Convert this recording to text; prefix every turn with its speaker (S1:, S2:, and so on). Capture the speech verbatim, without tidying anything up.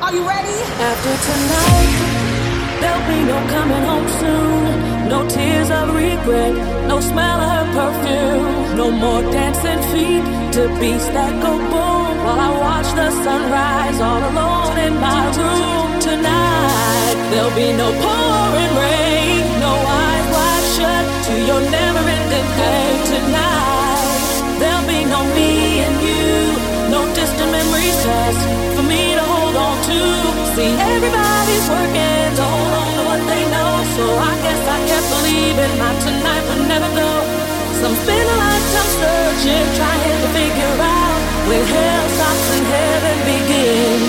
S1: Are you ready?
S2: After tonight, there'll be no coming home soon. No tears of regret, no smell of her perfume. No more dancing feet to beats that go boom. While I watch the sunrise all alone in my room. Tonight, there'll be no pouring rain. No eyes wide shut to your never-ending pain. Tonight, there'll be no me and you. No distant memories past for me to hold on to. See, everybody's working to hold on to what they know. So I guess I kept believing my tonight would never go. Some spend a lifetime searching, trying to figure out where hell stops and heaven begins.